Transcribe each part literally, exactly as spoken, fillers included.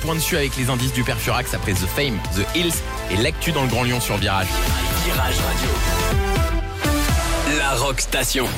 point dessus avec les indices du Père Furax après The Fame, The Hills et l'actu dans le Grand Lyon sur Virage. Virage Radio. La Rock Station.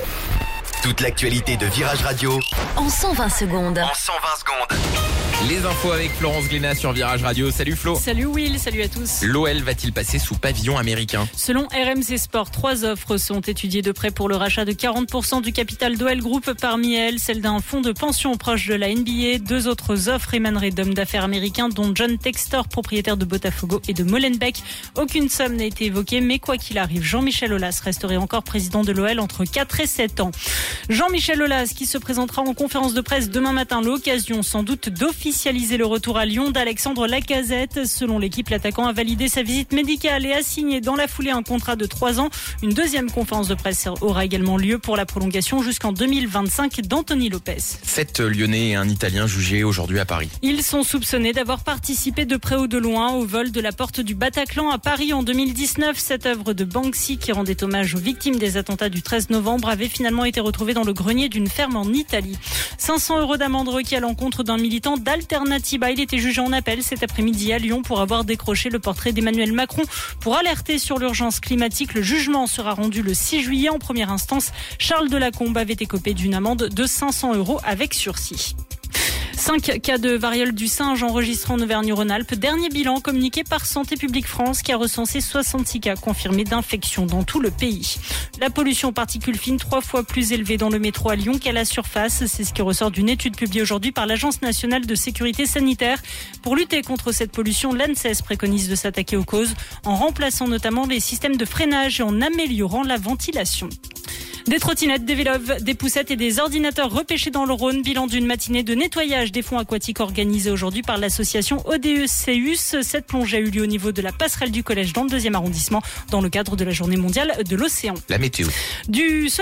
Toute l'actualité de Virage Radio en cent vingt secondes. En cent vingt secondes. Les infos avec Florence Glénat sur Virage Radio. Salut Flo. Salut Will, salut à tous. L'O L va-t-il passer sous pavillon américain ? Selon R M C Sport, trois offres sont étudiées de près pour le rachat de quarante pour cent du capital d'O L Group. Parmi elles, celle d'un fonds de pension proche de la N B A. Deux autres offres émaneraient d'hommes d'affaires américains, dont John Textor, propriétaire de Botafogo et de Molenbeek. Aucune somme n'a été évoquée, mais quoi qu'il arrive, Jean-Michel Aulas resterait encore président de l'O L entre quatre et sept ans. Jean-Michel Aulas qui se présentera en conférence de presse demain matin, l'occasion sans doute d'officialiser le retour à Lyon d'Alexandre Lacazette. Selon l'équipe, l'attaquant a validé sa visite médicale et a signé dans la foulée un contrat de trois ans. Une deuxième conférence de presse aura également lieu pour la prolongation jusqu'en deux mille vingt-cinq d'Anthony Lopez. Sept Lyonnais et un Italien jugés aujourd'hui à Paris. Ils sont soupçonnés d'avoir participé de près ou de loin au vol de la porte du Bataclan à Paris en deux mille dix-neuf. Cette œuvre de Banksy qui rendait hommage aux victimes des attentats du treize novembre avait finalement été retrouvée dans le grenier d'une ferme en Italie. cinq cents euros d'amende requis à l'encontre d'un militant d'Alternativa. Il était jugé en appel cet après-midi à Lyon pour avoir décroché le portrait d'Emmanuel Macron pour alerter sur l'urgence climatique. Le jugement sera rendu le six juillet. En première instance, Charles Delacombe avait écopé d'une amende de cinq cents euros avec sursis. Cinq cas de variole du singe enregistrés en Auvergne-Rhône-Alpes. Dernier bilan communiqué par Santé publique France qui a recensé soixante-six cas confirmés d'infection dans tout le pays. La pollution aux particules fines trois fois plus élevée dans le métro à Lyon qu'à la surface. C'est ce qui ressort d'une étude publiée aujourd'hui par l'Agence nationale de sécurité sanitaire. Pour lutter contre cette pollution, l'ANSES préconise de s'attaquer aux causes en remplaçant notamment les systèmes de freinage et en améliorant la ventilation. Des trottinettes, des vélos, des poussettes et des ordinateurs repêchés dans le Rhône. Bilan d'une matinée de nettoyage des fonds aquatiques organisée aujourd'hui par l'association O D E C U S. Cette plongée a eu lieu au niveau de la passerelle du collège dans le deuxième arrondissement dans le cadre de la journée mondiale de l'océan. La météo. Du